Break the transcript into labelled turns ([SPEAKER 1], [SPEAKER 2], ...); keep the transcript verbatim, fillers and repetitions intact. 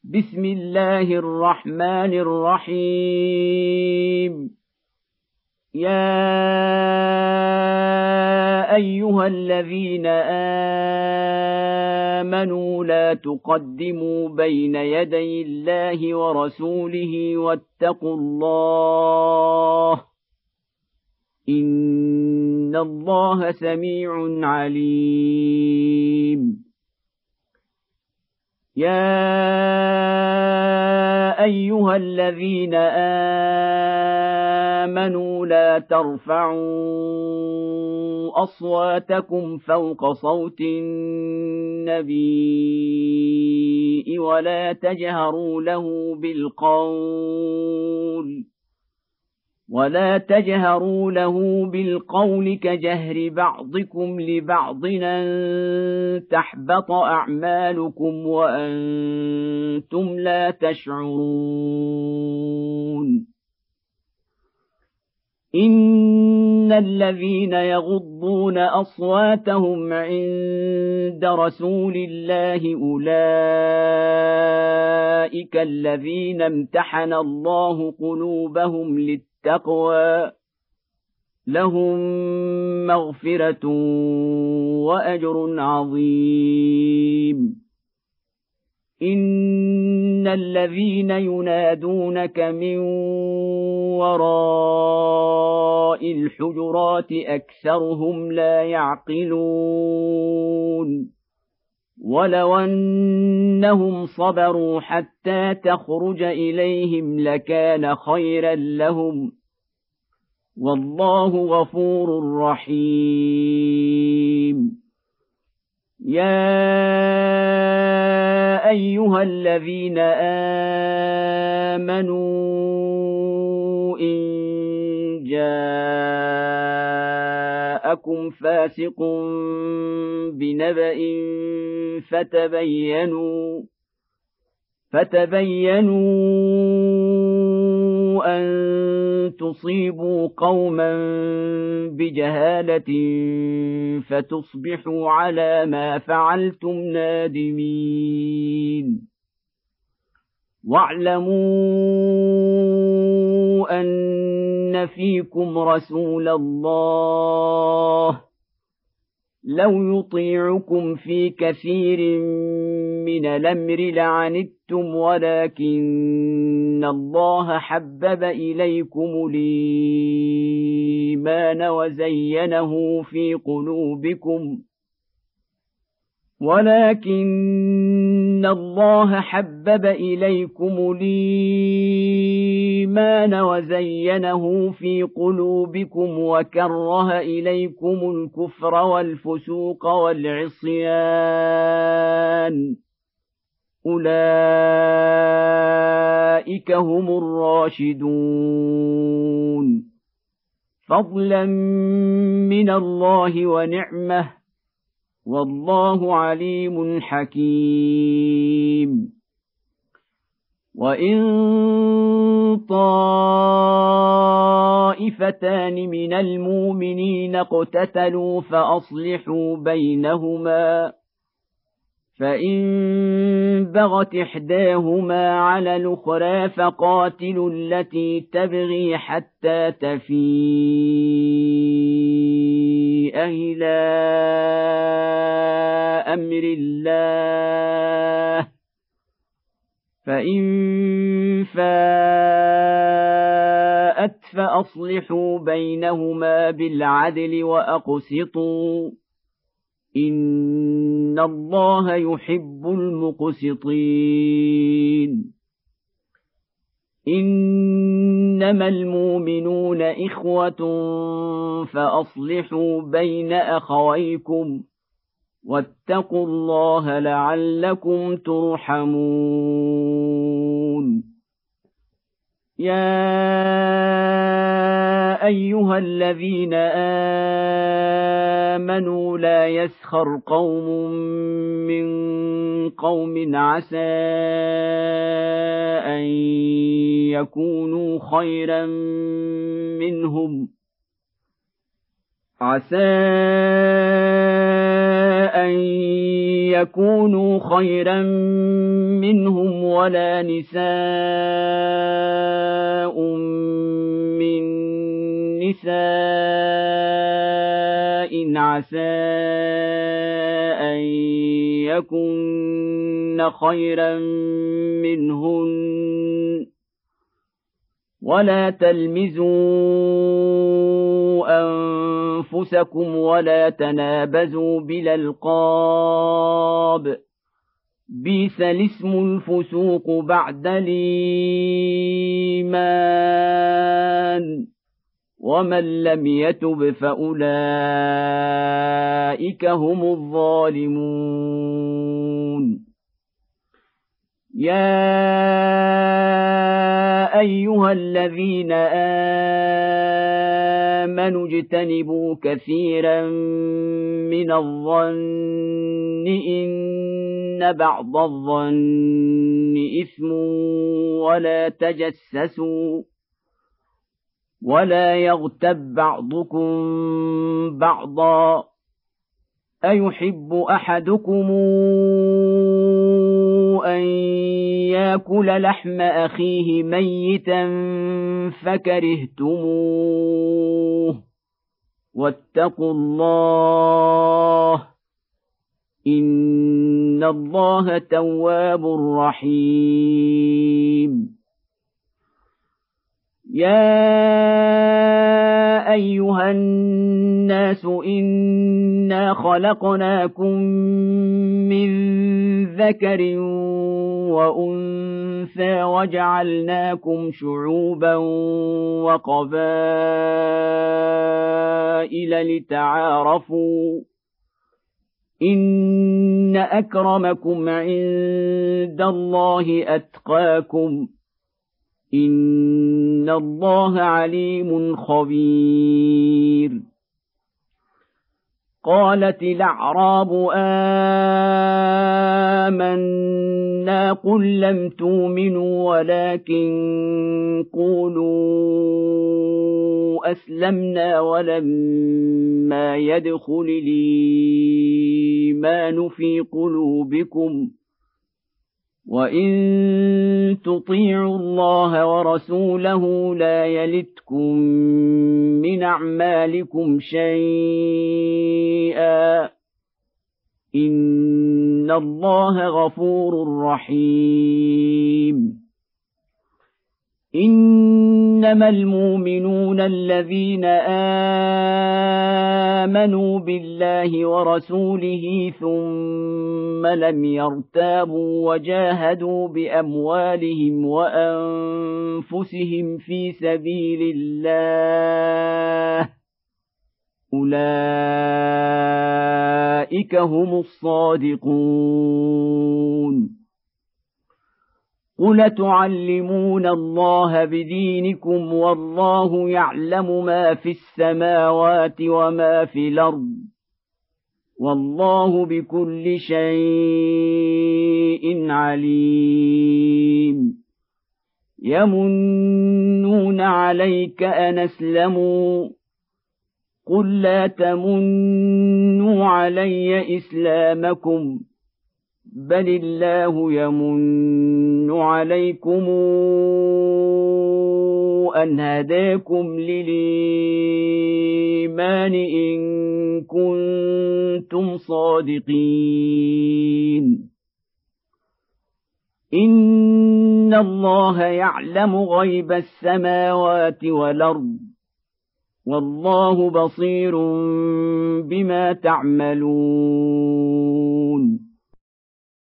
[SPEAKER 1] بسم الله الرحمن الرحيم. يا أيها الذين آمنوا لا تقدموا بين يدي الله ورسوله واتقوا الله إن الله سميع عليم. يا أيها الذين آمنوا لا ترفعوا أصواتكم فوق صوت النبي ولا تجهروا له بالقول ولا تجهروا له بالقول كجهر بعضكم لبعض أن تحبط أعمالكم وأنتم لا تشعرون. إن الذين يغضون أصواتهم عند رسول الله أولئك الذين امتحن الله قلوبهم للتقوى التقوى لهم مغفرة وأجر عظيم. إن الذين ينادونك من وراء الحجرات أكثرهم لا يعقلون. ولو أنهم صبروا حتى تخرج إليهم لكان خيرا لهم والله غفور رحيم. يا أيها الذين آمنوا إن جاءكم فاسق بنبأ فتبينوا فتبينوا أن تصيبوا قوما بجهالة فتصبحوا على ما فعلتم نادمين. واعلموا أن فيكم رسول الله لو يطيعكم في كثير من الأمر لعنتم ولكن الله حبب إليكم الإيمان وزينه في قلوبكم ولكن الله حبب إليكم الإيمان وزينه في قلوبكم وكره إليكم الكفر والفسوق والعصيان أولئك هم الراشدون فضلا من الله ونعمه والله عليم حكيم. وإن طائفتان من المؤمنين اقتتلوا فأصلحوا بينهما فإن بغت إحداهما على الأخرى فقاتلوا التي تبغي حتى تفيء إلى أمر الله فإن فاءت فأصلحوا بينهما بالعدل وأقسطوا إن الله يحب المقسطين. إنما المؤمنون إخوة فأصلحوا بين أخويكم واتقوا الله لعلكم ترحمون. يا أيها الذين آمنوا لا يسخر قوم من قوم عسى أن يكونوا خيرا منهم عسى أن يكونوا خيرا منهم ولا نساء من نساء عسى أن يكن خيرا منهن ولا تلمزوا أنفسكم ولا تنابزوا بالألقاب بئس الاسم الفسوق بعد الإيمان ومن لم يتب فأولئك هم الظالمون يا أيها الذين آمنوا اجتنبوا كثيرا من الظن إن بعض الظن إثم ولا تجسسوا ولا يغتب بعضكم بعضا أيحب أحدكم أن يأكل لحم أخيه ميتا فكرهتموه واتقوا الله إن الله تواب رحيم يا أيها الناس إنا خلقناكم من ذكر وأنثى وجعلناكم شعوبا وقبائل لتعارفوا إن أكرمكم عند الله أتقاكم إن الله عليم خبير قالت الأعراب آمنا قل لم تؤمنوا ولكن قولوا أسلمنا ولما يدخل الإيمان في قلوبكم وإن تطيعوا الله ورسوله لا يلتكم من أعمالكم شيئا إن الله غفور رحيم إنما المؤمنون الذين آمنوا بالله ورسوله ثم لم يرتابوا وجاهدوا بأموالهم وأنفسهم في سبيل الله أولئك هم الصادقون قل تعلمون الله بدينكم والله يعلم ما في السماوات وما في الأرض والله بكل شيء عليم يمنون عليك أن أسلموا قل لا تمنوا علي إسلامكم بل الله يمن عليكم أن هداكم للإيمان إن كنتم صادقين إن الله يعلم غيب السماوات والأرض والله بصير بما تعملون